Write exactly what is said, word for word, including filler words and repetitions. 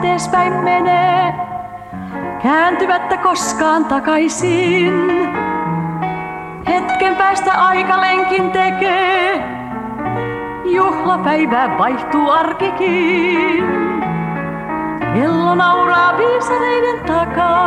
eteenpäin menee, kääntymättä koskaan takaisin. Hetken päästä aikalenkin tekee, juhlapäivä vaihtuu arkikin. Kello nauraa viisareiden takaa.